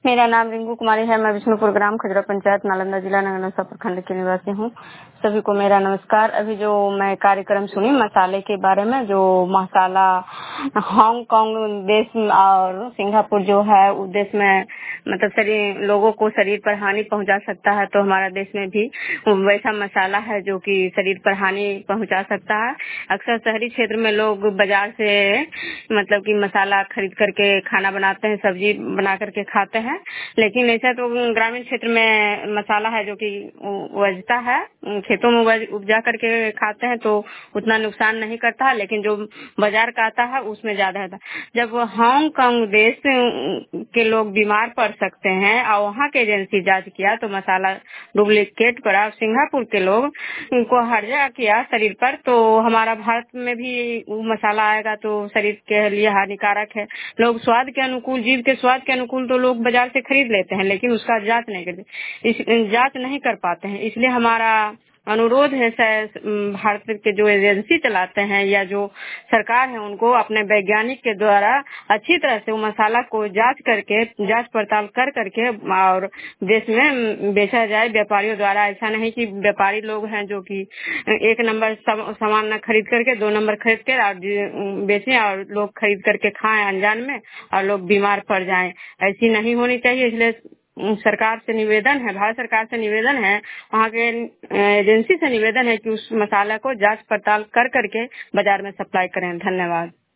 मेरा नाम रिंकू कुमारी है। मैं विष्णुपुर ग्राम खजरा पंचायत नालंदा जिला नगर प्रखंड की निवासी हूँ। सभी को मेरा नमस्कार। अभी जो मैं कार्यक्रम सुनी मसाले के बारे में, जो मसाला हांगकांग देश और सिंगापुर जो है उस देश में मतलब शरीर लोगों को शरीर पर हानि पहुंचा सकता है, तो हमारा देश में भी वैसा मसाला है जो कि शरीर पर हानि पहुंचा सकता है। अक्सर शहरी क्षेत्र में लोग बाजार से मतलब कि मसाला खरीद करके खाना बनाते हैं, सब्जी बना करके खाते हैं, लेकिन ऐसा तो ग्रामीण क्षेत्र में मसाला है जो कि उपजता है, खेतों में उपजा करके खाते हैं तो उतना नुकसान नहीं करता है, लेकिन जो बाजार का आता है उसमें ज्यादा है। जब हांगकांग देश के लोग बीमार पड़ सकते हैं और वहाँ के एजेंसी जांच किया तो मसाला डुप्लीकेट पड़ा, सिंगापुर के लोग उनको हर्जा किया शरीर पर, तो हमारा भारत में भी वो मसाला आएगा तो शरीर के लिए हानिकारक है। लोग स्वाद के अनुकूल, जीव के स्वाद के अनुकूल तो लोग बाजार से खरीद लेते हैं, लेकिन उसका जांच नहीं करते, जांच नहीं कर पाते हैं। इसलिए हमारा अनुरोध है भारत के जो एजेंसी चलाते हैं या जो सरकार है उनको अपने वैज्ञानिक के द्वारा अच्छी तरह से वो मसाला को जांच पड़ताल कर करके और देश में बेचा जाए व्यापारियों द्वारा। ऐसा नहीं कि व्यापारी लोग हैं जो कि एक नंबर सामान न खरीद करके 2 नंबर खरीद कर और बेचें और लोग खरीद करके खाएं अनजान में और लोग बीमार पड़ जाएं। ऐसी नहीं होनी चाहिए। इसलिए सरकार से निवेदन है, भारत सरकार से निवेदन है, वहाँ के एजेंसी से निवेदन है कि उस मसाला को जांच पड़ताल कर करके बाजार में सप्लाई करें। धन्यवाद।